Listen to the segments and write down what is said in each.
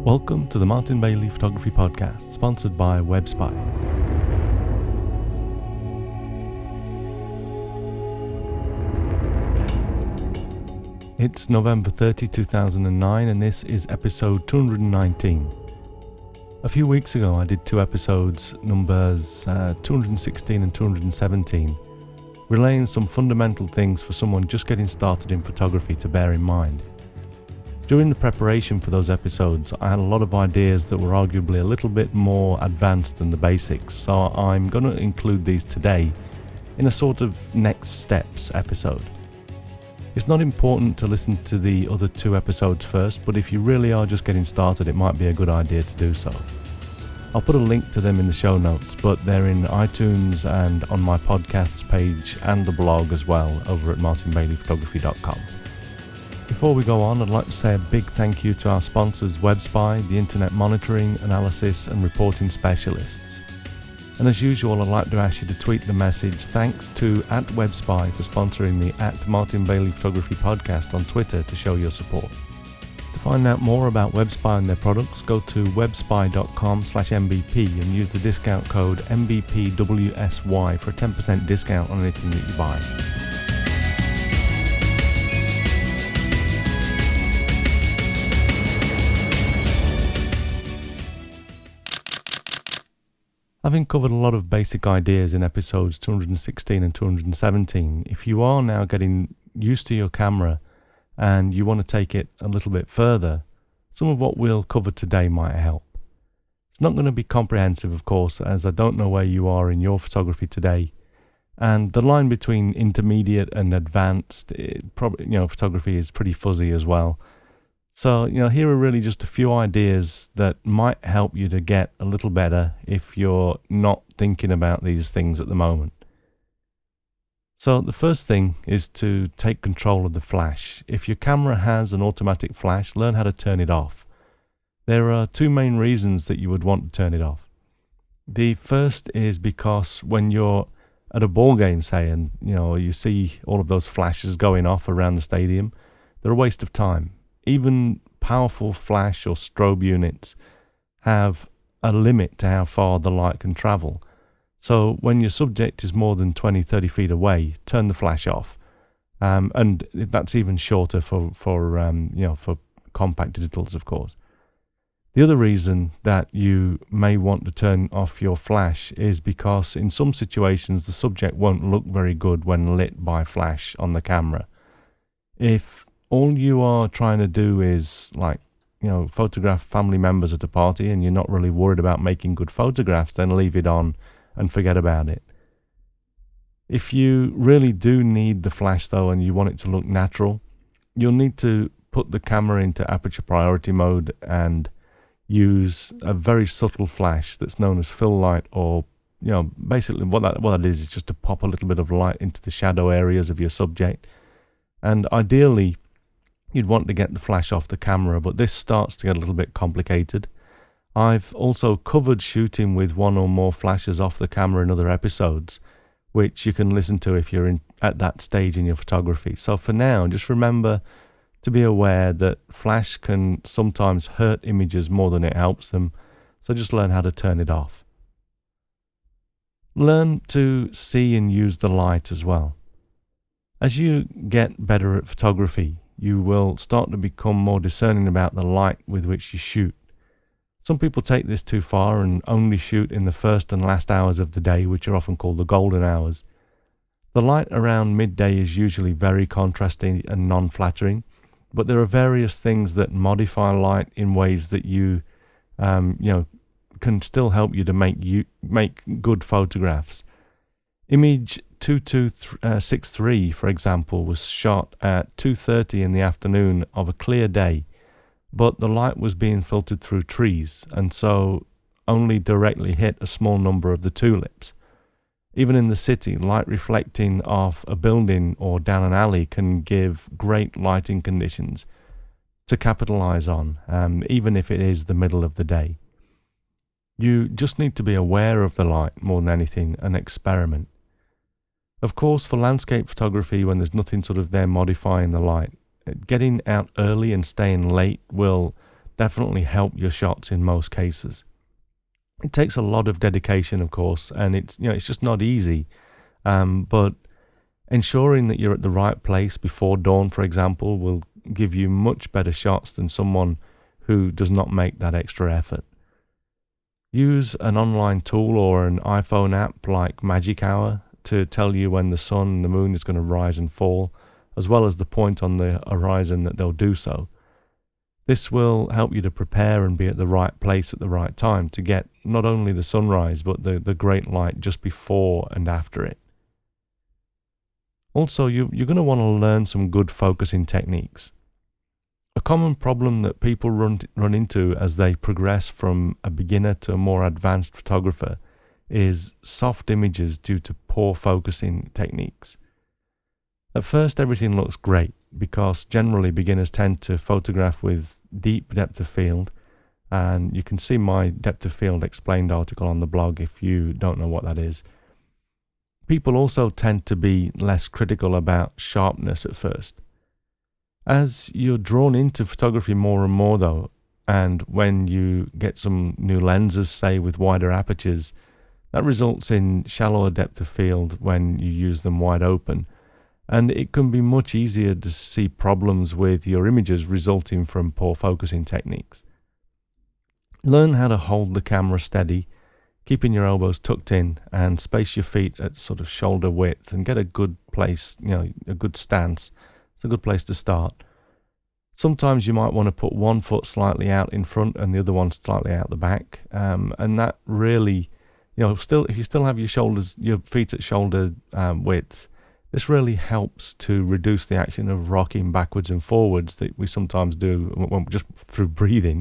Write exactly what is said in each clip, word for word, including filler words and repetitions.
Welcome to the Martin Bailey Photography Podcast, sponsored by WebSpy. It's November thirtieth, two thousand nine, and this is episode two hundred nineteen. A few weeks ago I did two episodes, numbers uh, two hundred sixteen and two hundred seventeen, relaying some fundamental things for someone just getting started in photography to bear in mind. During the preparation for those episodes, I had a lot of ideas that were arguably a little bit more advanced than the basics, so I'm going to include these today in a sort of next steps episode. It's not important to listen to the other two episodes first, but if you really are just getting started, it might be a good idea to do so. I'll put a link to them in the show notes, but they're in iTunes and on my podcasts page and the blog as well over at martin bailey photography dot com. Before we go on, I'd like to say a big thank you to our sponsors WebSpy, the internet monitoring, analysis and reporting specialists. And as usual, I'd like to ask you to tweet the message thanks to at WebSpy for sponsoring the at Martin Bailey Photography Podcast on Twitter to show your support. To find out more about WebSpy and their products, go to webspy.com slash mbp and use the discount code M B P W S Y for a ten percent discount on anything that you buy. Having covered a lot of basic ideas in episodes two hundred sixteen and two hundred seventeen, if you are now getting used to your camera and you want to take it a little bit further, some of what we'll cover today might help. It's not going to be comprehensive, of course, as I don't know where you are in your photography today, and the line between intermediate and advanced, it probably, you know, photography is pretty fuzzy as well. So, you know, here are really just a few ideas that might help you to get a little better if you're not thinking about these things at the moment. So the first thing is to take control of the flash. If your camera has an automatic flash, learn how to turn it off. There are two main reasons that you would want to turn it off. The first is because when you're at a ball game, say, and you know you see all of those flashes going off around the stadium, they're a waste of time. Even powerful flash or strobe units have a limit to how far the light can travel. So when your subject is more than twenty, thirty feet away, turn the flash off. Um, and that's even shorter for, for, um, you know, for compact digitals, of course. The other reason that you may want to turn off your flash is because in some situations the subject won't look very good when lit by flash on the camera. If all you are trying to do is, like, you know, photograph family members at a party and you're not really worried about making good photographs, then leave it on and forget about it. If you really do need the flash though and you want it to look natural, you'll need to put the camera into aperture priority mode and use a very subtle flash that's known as fill light, or, you know, basically what that, what that is is just to pop a little bit of light into the shadow areas of your subject. And ideally, you'd want to get the flash off the camera, but this starts to get a little bit complicated. I've also covered shooting with one or more flashes off the camera in other episodes, which you can listen to if you're in, at that stage in your photography. So for now, just remember to be aware that flash can sometimes hurt images more than it helps them, so just learn how to turn it off. Learn to see and use the light as well. As you get better at photography, you will start to become more discerning about the light with which you shoot. Some people take this too far and only shoot in the first and last hours of the day, which are often called the golden hours. The light around midday is usually very contrasting and non-flattering, but there are various things that modify light in ways that you, um, you know, can still help you to make you make good photographs. Image two two six three, for example, was shot at two thirty in the afternoon of a clear day, but the light was being filtered through trees and so only directly hit a small number of the tulips. Even in the city, light reflecting off a building or down an alley can give great lighting conditions to capitalize on, um, even if it is the middle of the day. You just need to be aware of the light more than anything and experiment. Of course, for landscape photography, when there's nothing sort of there modifying the light, getting out early and staying late will definitely help your shots in most cases. It takes a lot of dedication, of course, and it's you know it's just not easy. Um, but ensuring that you're at the right place before dawn, for example, will give you much better shots than someone who does not make that extra effort. Use an online tool or an iPhone app like Magic Hour to tell you when the sun and the moon is going to rise and fall, as well as the point on the horizon that they'll do so. This will help you to prepare and be at the right place at the right time to get not only the sunrise, but the, the great light just before and after it. Also, you, you're going to want to learn some good focusing techniques. A common problem that people run, run into as they progress from a beginner to a more advanced photographer is soft images due to poor focusing techniques. At first, everything looks great because generally beginners tend to photograph with deep depth of field, and you can see my depth of field explained article on the blog if you don't know what that is. People also tend to be less critical about sharpness at first. As you're drawn into photography more and more though, and when you get some new lenses, say with wider apertures, that results in shallower depth of field when you use them wide open. And it can be much easier to see problems with your images resulting from poor focusing techniques. Learn how to hold the camera steady, keeping your elbows tucked in, and space your feet at sort of shoulder width and get a good place, you know, a good stance. It's a good place to start. Sometimes you might want to put one foot slightly out in front and the other one slightly out the back. Um, and that really, you know, still, if you still have your shoulders, your feet at shoulder um, width, this really helps to reduce the action of rocking backwards and forwards that we sometimes do just through breathing.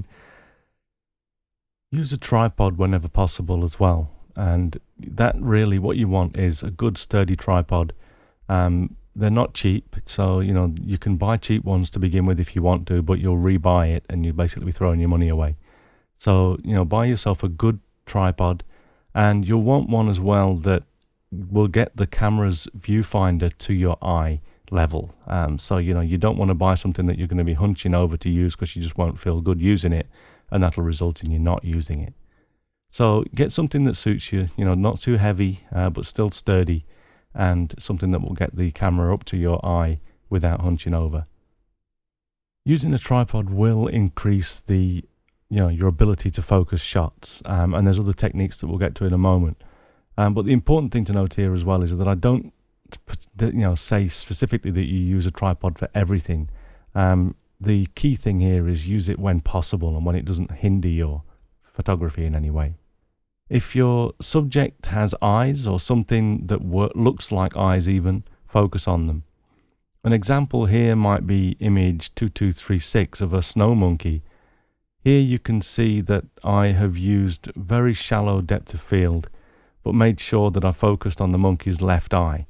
Use a tripod whenever possible as well. And that really, what you want is a good sturdy tripod. Um, they're not cheap, so you know you can buy cheap ones to begin with if you want to, but you'll rebuy it and you'll basically be throwing your money away. So you know, buy yourself a good tripod, and you'll want one as well that will get the camera's viewfinder to your eye level. Um, so, you know, you don't want to buy something that you're going to be hunching over to use because you just won't feel good using it, and that'll result in you not using it. So get something that suits you, you know, not too heavy, uh, but still sturdy, and something that will get the camera up to your eye without hunching over. Using a tripod will increase the, you know, your ability to focus shots, um, and there's other techniques that we'll get to in a moment. Um, but the important thing to note here as well is that I don't, you know, say specifically that you use a tripod for everything. Um, the key thing here is use it when possible and when it doesn't hinder your photography in any way. If your subject has eyes or something that wor- looks like eyes even, focus on them. An example here might be image two two three six of a snow monkey. Here you can see that I have used very shallow depth of field, but made sure that I focused on the monkey's left eye.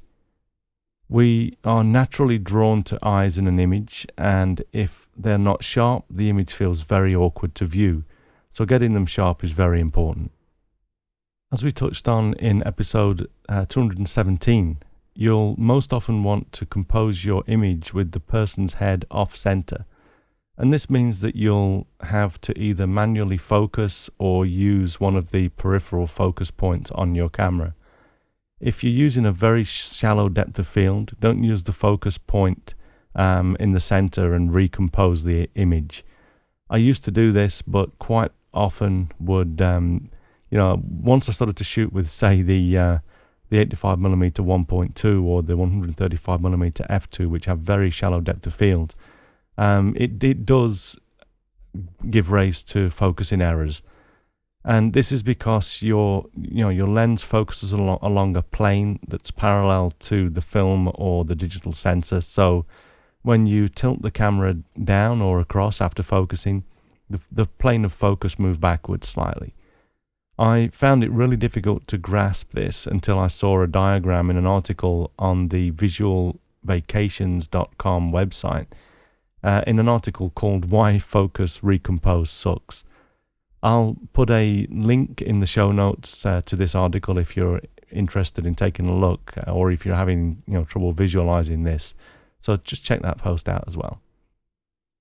We are naturally drawn to eyes in an image, and if they're not sharp, the image feels very awkward to view. So getting them sharp is very important. As we touched on in episode uh, two hundred seventeen, you'll most often want to compose your image with the person's head off-center. And this means that you'll have to either manually focus or use one of the peripheral focus points on your camera. If you're using a very shallow depth of field, don't use the focus point um, in the center and recompose the image. I used to do this, but quite often would, um, you know, once I started to shoot with, say, the uh, the eighty-five millimeter one point two or the one thirty-five millimeter f two, which have very shallow depth of field, Um, it, it does give rise to focusing errors, and this is because your you know your lens focuses along, along a plane that's parallel to the film or the digital sensor. So when you tilt the camera down or across after focusing, the, the plane of focus moves backwards slightly. I found it really difficult to grasp this until I saw a diagram in an article on the visual vacations dot com website. Uh, in an article called Why Focus Recompose Sucks. I'll put a link in the show notes uh, to this article if you're interested in taking a look, or if you're having you know trouble visualizing this. So just check that post out as well.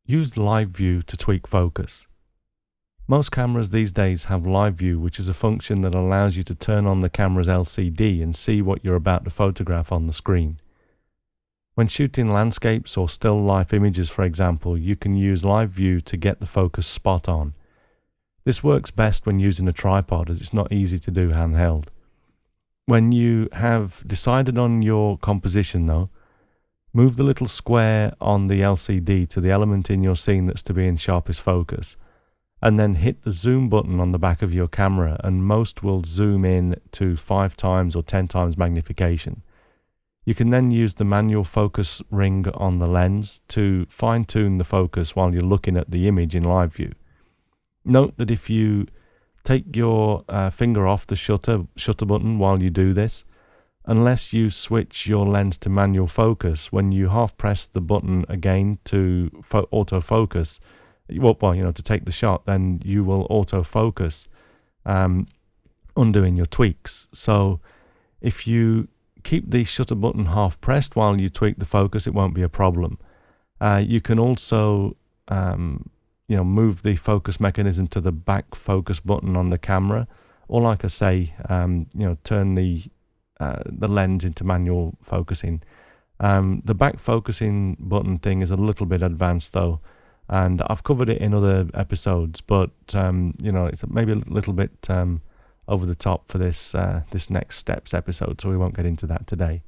Use live view to tweak focus. Most cameras these days have live view, which is a function that allows you to turn on the camera's L C D and see what you're about to photograph on the screen. When shooting landscapes or still life images, for example, you can use live view to get the focus spot on. This works best when using a tripod, as it's not easy to do handheld. When you have decided on your composition though, move the little square on the L C D to the element in your scene that's to be in sharpest focus, and then hit the zoom button on the back of your camera, and most will zoom in to five times or ten times magnification. You can then use the manual focus ring on the lens to fine-tune the focus while you're looking at the image in live view. Note that if you take your uh, finger off the shutter, shutter button while you do this, unless you switch your lens to manual focus, when you half press the button again to fo- autofocus, well, well, you know, to take the shot, then you will autofocus, um, undoing your tweaks. So if you keep the shutter button half pressed while you tweak the focus, it won't be a problem. Uh, you can also, um, you know, move the focus mechanism to the back focus button on the camera, or like I say, um, you know, turn the uh, the lens into manual focusing. Um, the back focusing button thing is a little bit advanced though, and I've covered it in other episodes, but um, you know, it's maybe a little bit um, over the top for this uh, this next steps episode, so we won't get into that today.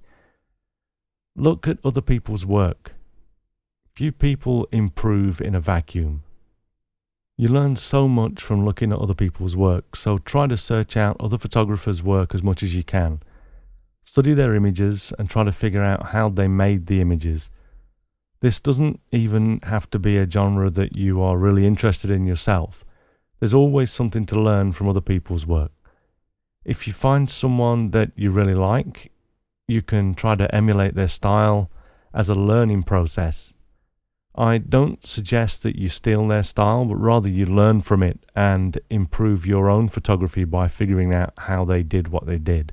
Look at other people's work. Few people improve in a vacuum. You learn so much from looking at other people's work, so try to search out other photographers' work as much as you can. Study their images and try to figure out how they made the images. This doesn't even have to be a genre that you are really interested in yourself. There's always something to learn from other people's work. If you find someone that you really like, you can try to emulate their style as a learning process. I don't suggest that you steal their style, but rather you learn from it and improve your own photography by figuring out how they did what they did.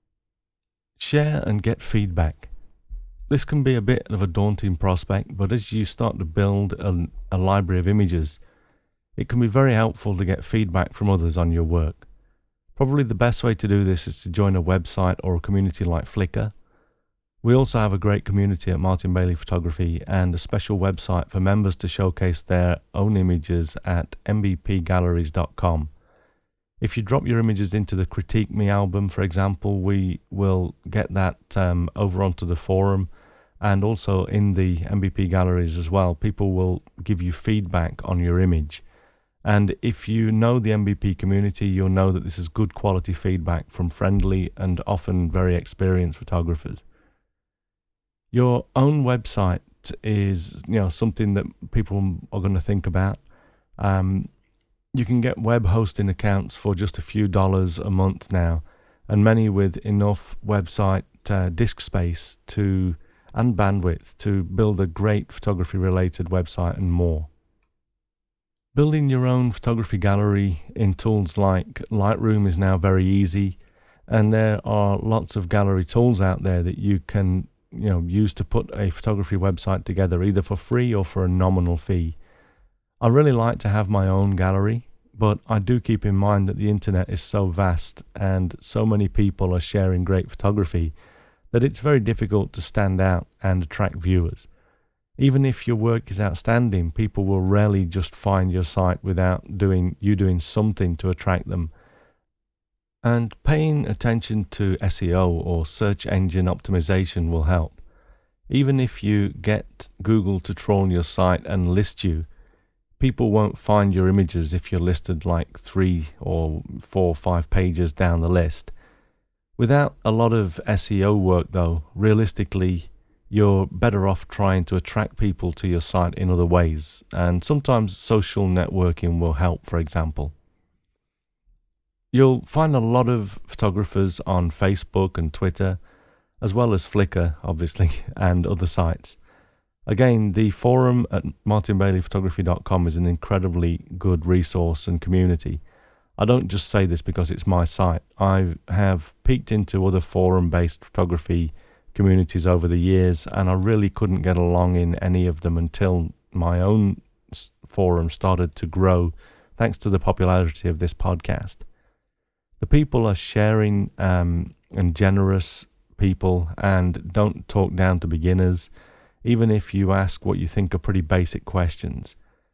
Share and get feedback. This can be a bit of a daunting prospect, but as you start to build a, a library of images, it can be very helpful to get feedback from others on your work. Probably the best way to do this is to join a website or a community like Flickr. We also have a great community at Martin Bailey Photography and a special website for members to showcase their own images at m b p galleries dot com. If you drop your images into the Critique Me album, for example, we will get that um, over onto the forum and also in the M B P galleries as well. People will give you feedback on your image. And if you know the M B P community, you'll know that this is good quality feedback from friendly and often very experienced photographers. Your own website is, you know, something that people are going to think about. Um, you can get web hosting accounts for just a few dollars a month now, and many with enough website uh, disk space to and bandwidth to build a great photography-related website and more. Building your own photography gallery in tools like Lightroom is now very easy, and there are lots of gallery tools out there that you can you know, use to put a photography website together either for free or for a nominal fee. I really like to have my own gallery, but I do keep in mind that the internet is so vast and so many people are sharing great photography that it's very difficult to stand out and attract viewers. Even if your work is outstanding, people will rarely just find your site without doing you doing something to attract them. And paying attention to S E O or search engine optimization will help. Even if you get Google to troll your site and list you, people won't find your images if you're listed like three or four or five pages down the list. Without a lot of S E O work though, realistically, you're better off trying to attract people to your site in other ways, and sometimes social networking will help, for example. You'll find a lot of photographers on Facebook and Twitter, as well as Flickr, obviously, and other sites. Again, the forum at martin bailey photography dot com is an incredibly good resource and community. I don't just say this because it's my site. I have peeked into other forum-based photography communities over the years, and I really couldn't get along in any of them until my own forum started to grow thanks to the popularity of this podcast. The people are sharing um, and generous people and don't talk down to beginners, even if you ask what you think are pretty basic questions.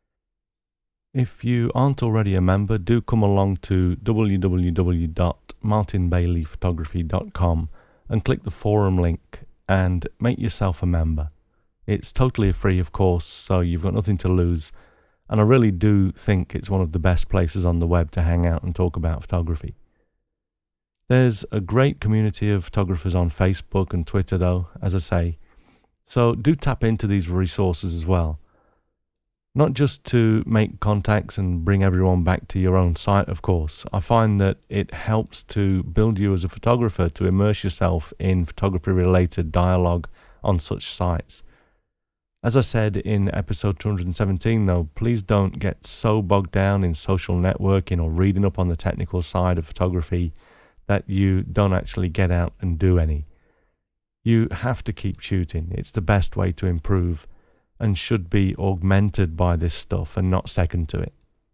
If you aren't already a member, do come along to w w w dot martin bailey photography dot com and click the forum link and make yourself a member. It's totally free, of course, so you've got nothing to lose. And I really do think it's one of the best places on the web to hang out and talk about photography. There's a great community of photographers on Facebook and Twitter, though, as I say. So do tap into these resources as well. Not just to make contacts and bring everyone back to your own site, of course. I find that it helps to build you as a photographer, to immerse yourself in photography-related dialogue on such sites. As I said in episode two hundred seventeen, though, please don't get so bogged down in social networking or reading up on the technical side of photography that you don't actually get out and do any. You have to keep shooting. It's the best way to improve and should be augmented by this stuff and not second to it.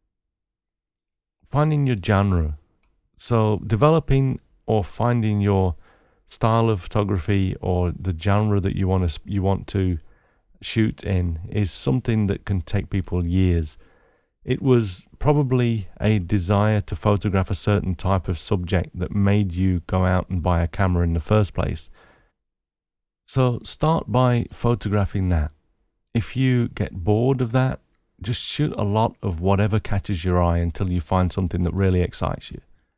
Finding your genre. So developing or finding your style of photography or the genre that you want to you want to shoot in is something that can take people years. It was probably a desire to photograph a certain type of subject that made you go out and buy a camera in the first place. So start by photographing that. If you get bored of that, just shoot a lot of whatever catches your eye until you find something that really excites you.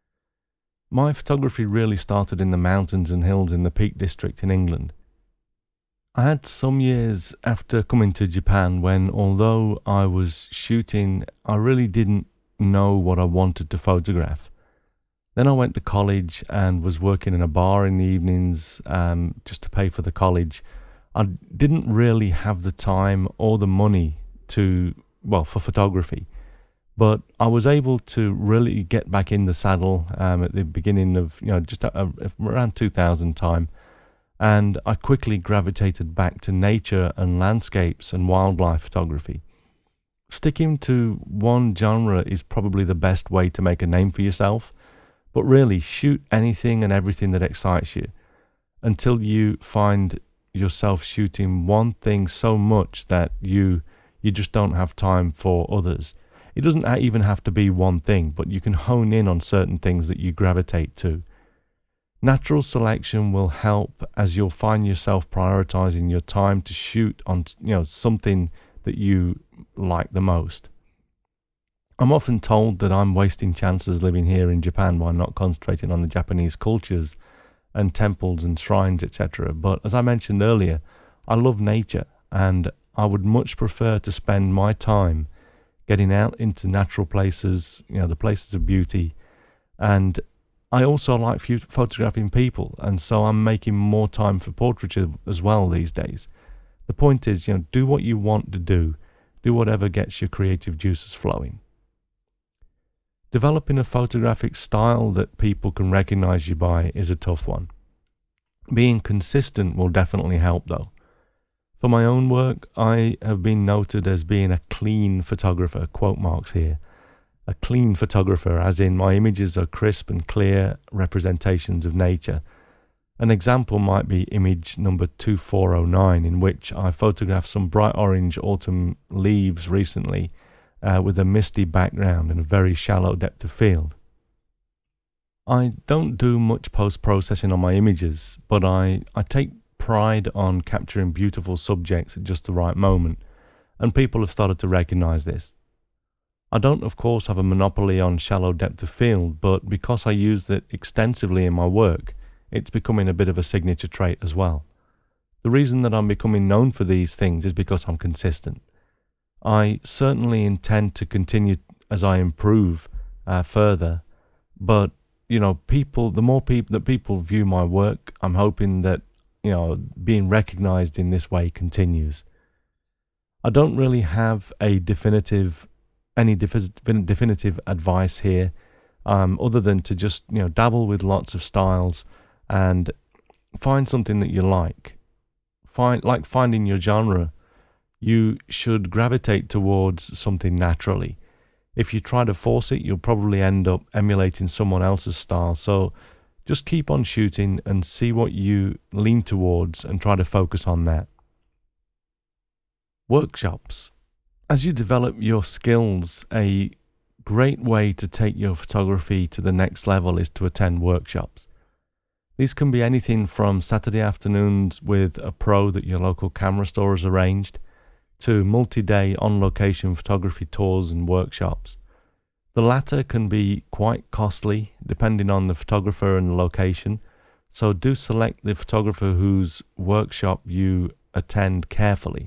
My photography really started in the mountains and hills in the Peak District in England. I had some years after coming to Japan when, although I was shooting, I really didn't know what I wanted to photograph. Then I went to college and was working in a bar in the evenings um, just to pay for the college. I didn't really have the time or the money to, well, for photography. But I was able to really get back in the saddle um, at the beginning of, you know, just a, a, around two thousand time. And I quickly gravitated back to nature and landscapes and wildlife photography. Sticking to one genre is probably the best way to make a name for yourself, but really shoot anything and everything that excites you until you find yourself shooting one thing so much that you you just don't have time for others. It doesn't even have to be one thing, but you can hone in on certain things that you gravitate to. Natural selection will help, as you'll find yourself prioritizing your time to shoot on, you know, something that you like the most. I'm often told that I'm wasting chances living here in Japan by not concentrating on the Japanese cultures and temples and shrines, et cetera. But as I mentioned earlier, I love nature and I would much prefer to spend my time getting out into natural places, you know, the places of beauty. And I also like photographing people, and so I'm making more time for portraiture as well these days. The point is, you know, do what you want to do. Do whatever gets your creative juices flowing. Developing a photographic style that people can recognize you by is a tough one. Being consistent will definitely help, though. For my own work, I have been noted as being a clean photographer, quote marks here. A clean photographer, as in my images are crisp and clear representations of nature. An example might be image number two four oh nine, in which I photographed some bright orange autumn leaves recently uh, with a misty background and a very shallow depth of field. I don't do much post-processing on my images, but I, I take pride on capturing beautiful subjects at just the right moment, and people have started to recognize this. I don't, of course, have a monopoly on shallow depth of field, but because I use it extensively in my work, it's becoming a bit of a signature trait as well. The reason that I'm becoming known for these things is because I'm consistent. I certainly intend to continue as I improve uh, further, but, you know, people, the more people that people view my work, I'm hoping that, you know, being recognized in this way continues. I don't really have a definitive any definitive advice here, um, other than to just, you know, dabble with lots of styles and find something that you like. Find like finding your genre. you should gravitate towards something naturally. If you try to force it, you'll probably end up emulating someone else's style. So just keep on shooting and see what you lean towards and try to focus on that. Workshops. As you develop your skills, a great way to take your photography to the next level is to attend workshops. These can be anything from Saturday afternoons with a pro that your local camera store has arranged, to multi-day on-location photography tours and workshops. The latter can be quite costly depending on the photographer and the location, so do select the photographer whose workshop you attend carefully.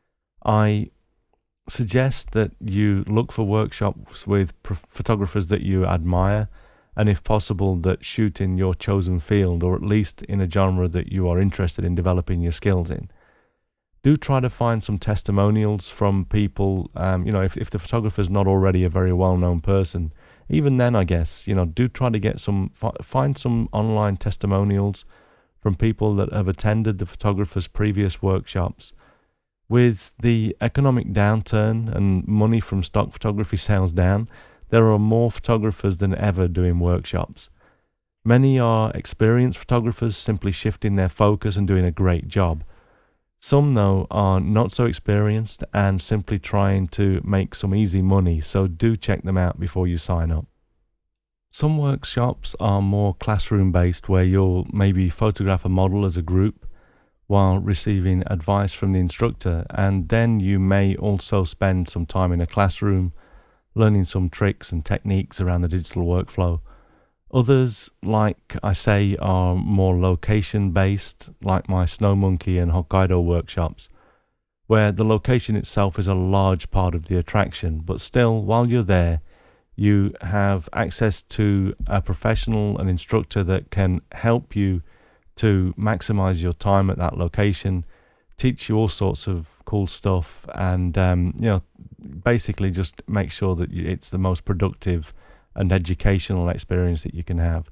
I suggest that you look for workshops with pro- photographers that you admire, and if possible that shoot in your chosen field, or at least in a genre that you are interested in developing your skills in. Do try to find some testimonials from people, um, you know, if, if the photographer is not already a very well-known person, even then, I guess, you know, do try to get some, find some online testimonials from people that have attended the photographer's previous workshops. With the economic downturn and money from stock photography sales down, there are more photographers than ever doing workshops. Many are experienced photographers simply shifting their focus and doing a great job. Some, though, are not so experienced and simply trying to make some easy money, so do check them out before you sign up. Some workshops are more classroom-based, where you'll maybe photograph a model as a group while receiving advice from the instructor, and then you may also spend some time in a classroom learning some tricks and techniques around the digital workflow. Others, like I say, are more location-based, like my Snow Monkey and Hokkaido workshops, where the location itself is a large part of the attraction, but still, while you're there, you have access to a professional, an instructor that can help you to maximize your time at that location, teach you all sorts of cool stuff, and um, you know, basically just make sure that it's the most productive and educational experience that you can have.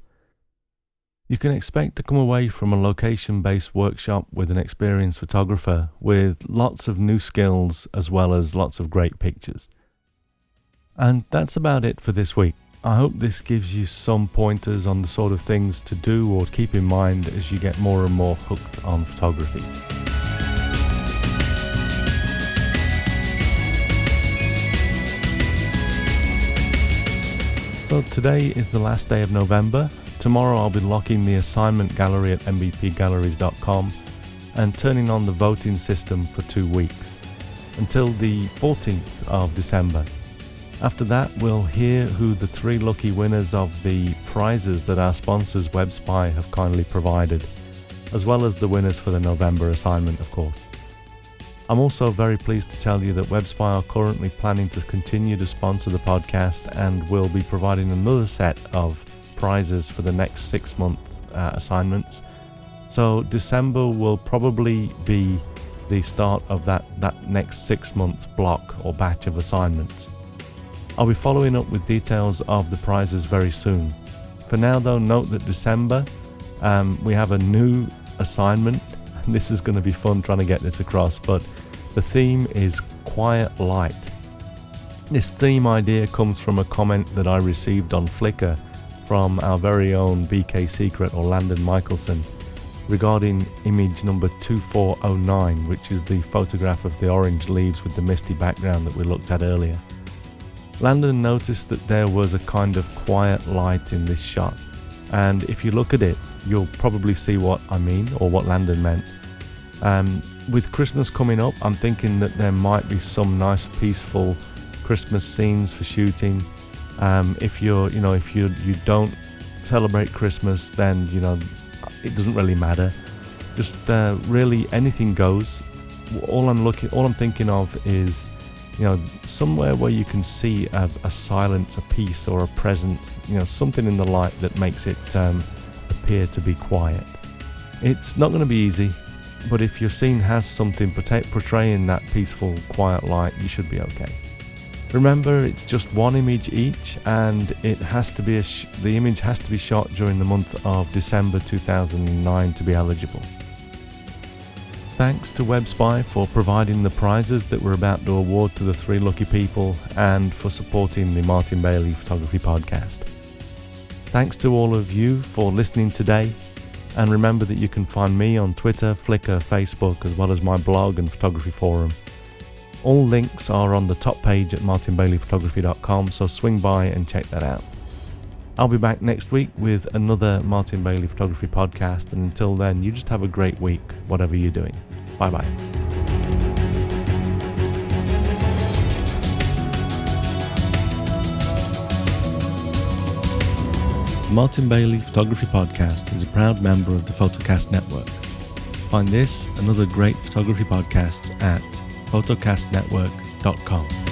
You can expect to come away from a location-based workshop with an experienced photographer with lots of new skills as well as lots of great pictures. And that's about it for this week. I hope this gives you some pointers on the sort of things to do or keep in mind as you get more and more hooked on photography. So today is the last day of November. Tomorrow I'll be locking the assignment gallery at m b p galleries dot com and turning on the voting system for two weeks until the fourteenth of December. After that, we'll hear who the three lucky winners of the prizes that our sponsors WebSpy have kindly provided, as well as the winners for the November assignment, of course. I'm also very pleased to tell you that WebSpy are currently planning to continue to sponsor the podcast and will be providing another set of prizes for the next six month uh, assignments. So December will probably be the start of that, that next six month block or batch of assignments. I'll be following up with details of the prizes very soon. For now though, note that December um, we have a new assignment. This is going to be fun trying to get this across, but the theme is Quiet Light. This theme idea comes from a comment that I received on Flickr from our very own B K Secret or Landon Michelson regarding image number two four oh nine, which is the photograph of the orange leaves with the misty background that we looked at earlier. Landon noticed that there was a kind of quiet light in this shot, and if you look at it, you'll probably see what I mean, or what Landon meant. Um, with Christmas coming up, I'm thinking that there might be some nice peaceful Christmas scenes for shooting. Um, if you're, you know, if you you don't celebrate Christmas, then you know it doesn't really matter. Just uh, really anything goes. All I'm looking, all I'm thinking of is, you know, somewhere where you can see a, a silence, a peace, or a presence. You know, something in the light that makes it um, appear to be quiet. It's not going to be easy, but if your scene has something portraying that peaceful, quiet light, you should be okay. Remember, it's just one image each, and it has to be a sh- the image has to be shot during the month of December two thousand nine to be eligible. Thanks to WebSpy for providing the prizes that we're about to award to the three lucky people and for supporting the Martin Bailey Photography Podcast. Thanks to all of you for listening today, and remember that you can find me on Twitter, Flickr, Facebook, as well as my blog and photography forum. All links are on the top page at martin bailey photography dot com, so swing by and check that out. I'll be back next week with another Martin Bailey Photography Podcast, and until then, you just have a great week, whatever you're doing. Bye-bye. The Martin Bailey Photography Podcast is a proud member of the Photocast Network. Find this and other great photography podcasts at photocast network dot com.